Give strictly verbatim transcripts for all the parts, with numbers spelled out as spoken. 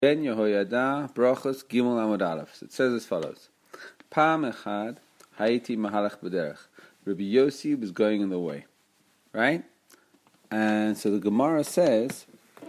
Ben Yehoyada, Brachos, Gimel Amud Aleph. So it says as follows. Pam echad, Haiti mahalach b'derech. Rabbi Yossi was going in the way. Right? And so the Gemara says,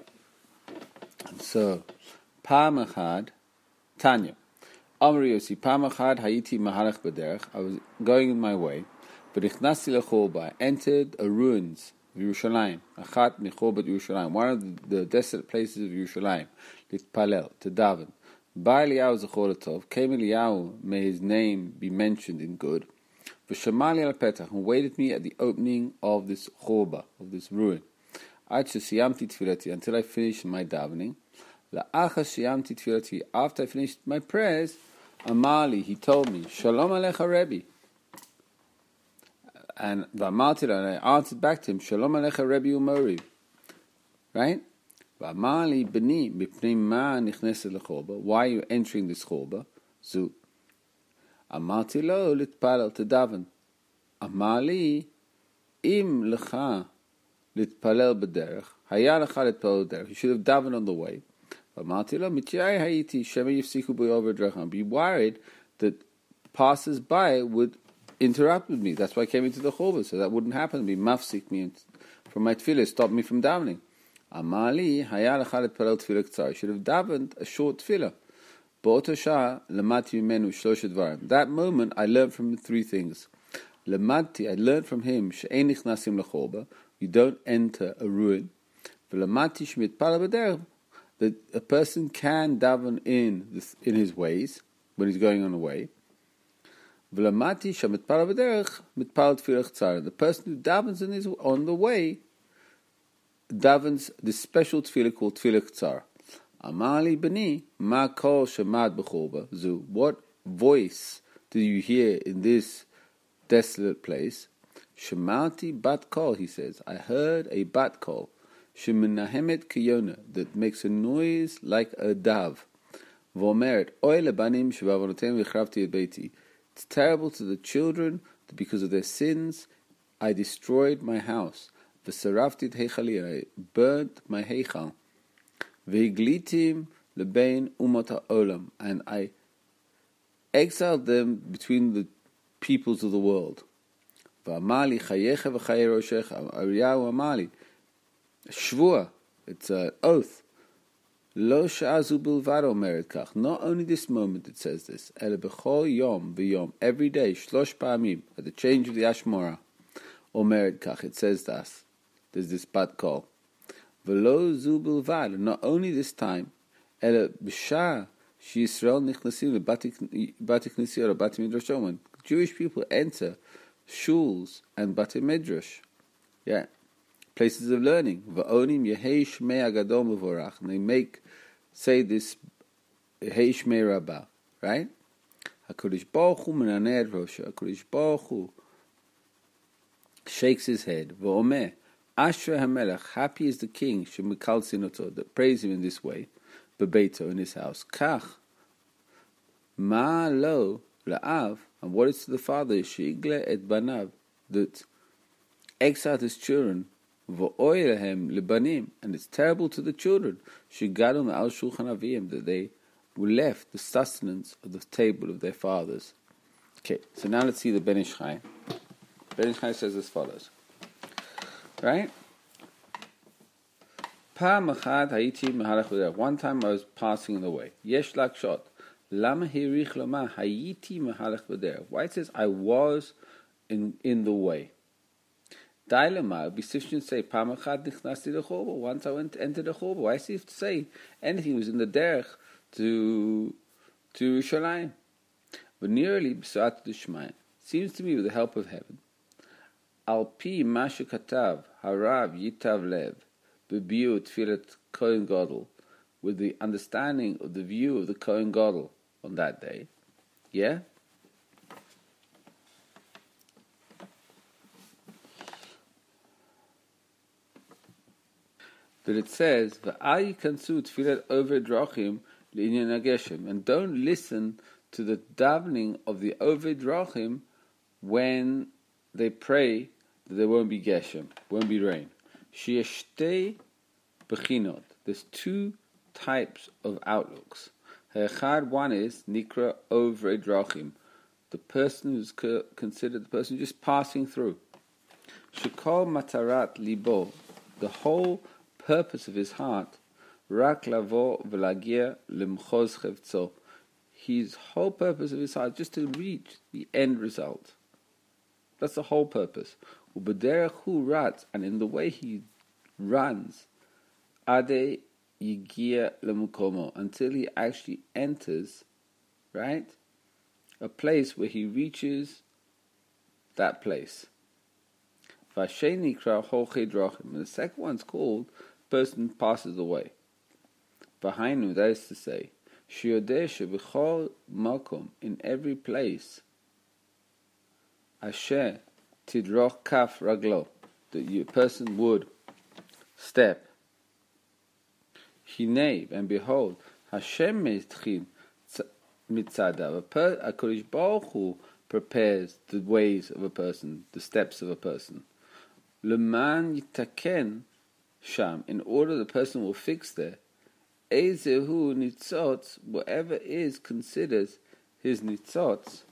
so, Pam echad, Tanya. Amr Yossi, Pam echad, Haiti mahalach b'derech. I was going in my way. But Ichnasi lechorba, I entered a ruins of Yerushalayim. Achat michobat Yerushalayim. One of the, the desolate places of Yerushalayim. Litpalel, to daven. Ba Eliyahu zechor tov. Came Eliyahu, may his name be mentioned in good. V'shamali al petach, and waited me at the opening of this chorba, of this ruin. Ad shesiyamti tfilati, until I finished my davening. La'achas sheyamti tfilati, after I finished my prayers, Amali, he told me, Shalom alecha Rebbe. And V'amarti, and I answered back to him, Shalom alecha Rebbe Umori. Right? V'amali b'ni, b'pnei ma nichneset lechorba. Why are you entering this chorba? Zu. Amarti lo litpalel to daven. Amali im lecha litpalel b'derech. Haya lecha litpalel b'derech. You should have davened on the way. Amarti lo mityai hayiti shema yifsiku b'yover drecham. Be worried that passers by would interrupt with me. That's why I came into the chorba, so that wouldn't happen. Be mafsik me from my tefillah, stop me from davening. Amali haya lecha litpalel tefillah k'tzar. You should have davened a short tefillah. Ba'oto shah lemati mimenu shloshet dvarim. That moment, I learned from him three things. Lemati, I learned from him she'ein nichnasim lechorba. You don't enter a ruin. V'lemati shemitpalel b'derech, that a person can daven in this, in his ways when he's going on a way. V'lemati shemitpalel b'derech mitpalel tefillah k'tzar. The person who davens in his on the way davens this special tefillah called tefillah k'tzar. Amali b'ni ma kol shemad b'chorba zu. What voice do you hear in this desolate place? Shemati bat kol, he says. I heard a bat kol. Shemenahemet kiyona, that makes a noise like a dove. V'omeret oy lebanim shebavonotem v'chravti et beiti. It's terrible to the children that because of their sins I destroyed my house. V'sarafti et heichali, I burnt my heichal. V'higlitim lebein umot ha'olam, and I exiled them between the peoples of the world. V'amali chayecha v'chaye roshecha, Ariyahu amali, shvua, it's an oath. Lo sha'azu bilvad omeret kach. Not only this moment it says this. Ele b'chol yom v'yom, every day, shlosh pa'amim, at the change of the Ashmorah, omeret kach, it says that. There's this bat call. V'lo zu bilvad, not only this time, ele b'shah she'Yisrael nichnasim b'bati knisiyot or bati midrashot, when Jewish people enter shuls and bati midrash, yeah, places of learning. V'onim yehei shmei agadol mevorach, and they make, say this, yehei shmei rabbah, right? HaKadosh Baruch Hu menaneh et rosho, HaKadosh Baruch Hu shakes his head. V'omeh, Ashrei HaMelech, happy is the king, Shemikal Sinoto, that praise him in this way, Bebeito, in his house. Kach, Ma lo la'av, and what is to the father, Sheigle et banav, that exiled his children, V'oy lehem lebanim, and it's terrible to the children, Shegadu me'al shulchan aviyim, that they were left the sustenance of the table of their fathers. Okay, so now let's see the Ben Ish Chai. Ben Ish Chai says as follows. Right? One time I was passing the way. Yesh lak shot. Lama hirich lama hayiti mehalach b'derech. Why it says I was in in the way? Dilemma. Be sufficient to say pam echad nichnasti lechorba. Once I went to enter the chorba. Why does he have to say anything was in the derech to to Yerushalayim? But nearly b'sat d'shmaya. Seems to me with the help of heaven. Al pi mashu katav harav yitav lev bebiu tfilat Kohen Gadol, with the understanding of the view of the Kohen Gadol on that day. Yeah? That it says, V'al yikansu tfilat over drachim l'inyan hageshem, and don't listen to the davening of the over drachim when they pray that there won't be geshem, won't be rain. She'eshtei bechinot. There's two types of outlooks. Hechad, one is Nikra over Drachim, the person who's considered the person just passing through. Shekol Matarat Libo, the whole purpose of his heart, Rak Lavo Velagia Limchoz Chevtzo, his whole purpose of his heart is just to reach the end result. That's the whole purpose. Ubederech hu ratz, and in the way he runs, Ade Yigia Lemukomo, until he actually enters, right, a place where he reaches that place. Vasheni Kra Hoche Drachim, and the second one's called person passes away. Vahainu, that is to say, Shiodeh Shebechol Makom, in every place, Asher Tidroch Kaf Raglo, that your person would step. Hinei, and behold, Hashem Mitchin Mitzadav, a Kodesh Baruch Hu prepares the ways of a person, the steps of a person. Leman Yitaken Sham, in order the person will fix there. Ezehu Nitzotz, whatever is considered his Nitzotz,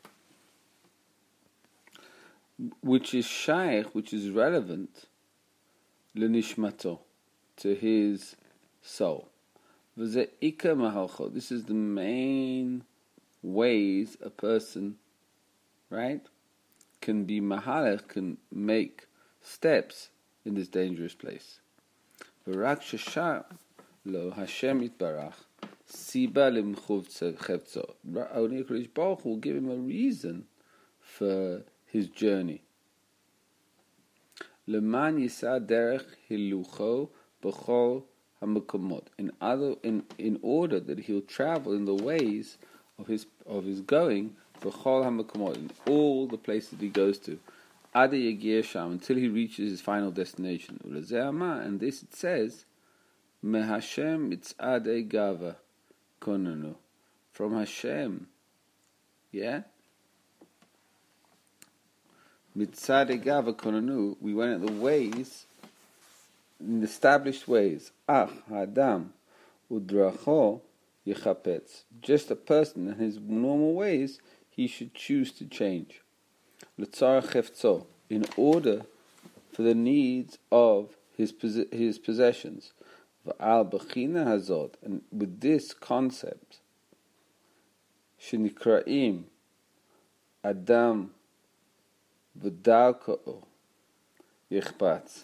which is shaykh, which is relevant, lenishmato, to his soul. This is the main ways a person, right, can be mahalech, can make steps in this dangerous place. V'rak sheshar lo Hashem yitbarach siba limchuv chevtzo. Only HaKadosh Baruch Hu will give him a reason for his journey. Leman yisa derech hilucho b'chol hamakomot. In other, in in order that he'll travel in the ways of his of his going b'chol hamakomot, in all the places he goes to, Ade yagir sham, until he reaches his final destination. Ulazeh, and this it says, mehashem mitzadei gava konanu, from Hashem, yeah. Mitzadei gava konanu, we went at the ways, in established ways. Ach Adam udracho yechapetz. Just a person in his normal ways, he should choose to change. L'tzarech chefzo, in order for the needs of his his possessions. V'al b'china hazot, and with this concept, shenikraim Adam v'darko yichpatz.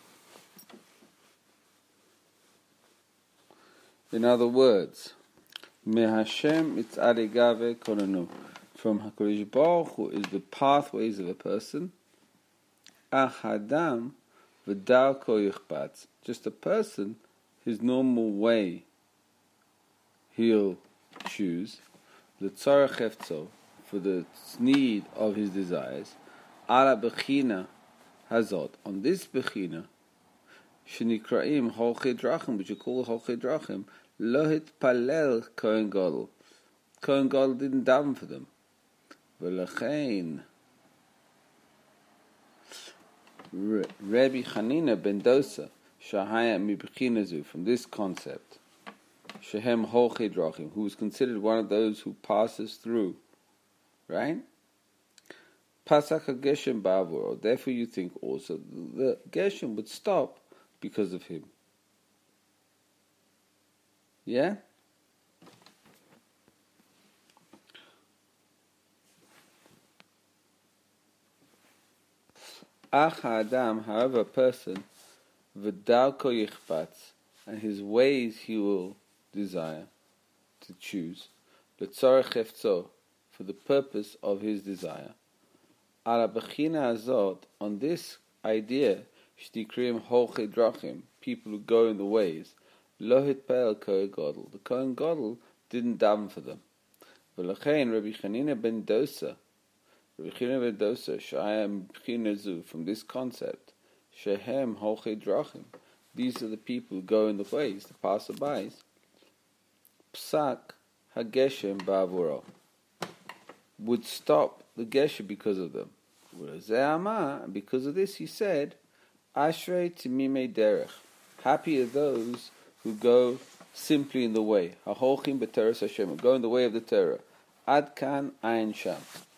In other words, me Hashem mitzadei gave konanu, from HaKadosh Baruch Hu is the pathways of a person. Ach Adam v'darko yichpatz, just a person, his normal way he'll choose. L'tzarech chefzo, for the need of his desires. Ala bechina hazot, on this bechina, shenikraim holchei drachim, which you call holchei drachim, lo hitpalel Kohen Gadol. Kohen Gadol didn't daven for them. V'lechein Rabbi Chanina ben Dosa shahaya mibechinazu, from this concept, shehem holchei drachim, who is considered one of those who passes through, right? Pasak ha-geshem ba'avuro, therefore you think also the geshem would stop because of him. Yeah? Ach Adam, however, a person, v'darko yichpatz, and his ways he will desire to choose, l'tzarech chefzo, for the purpose of his desire. Ala bechina hazot, on this idea, shtikrim holchei drachim, people who go in the ways, lo hitpel Kohen Gadol, the Kohen Gadol didn't daven for them. V'lechein Rabbi Chanina ben Dosa, Rabbi Chanina ben Dosa, shayam bechinazu, from this concept, shehem holchei drachim, these are the people who go in the ways, the passerbys. Psak hageshem ba'avuro, would stop the geshem because of them. And because of this he said, Ashrei timimei derech, happy are those who go simply in the way. Ha'holchim b'teres Hashem, go in the way of the Torah. Ad kan ayin sham.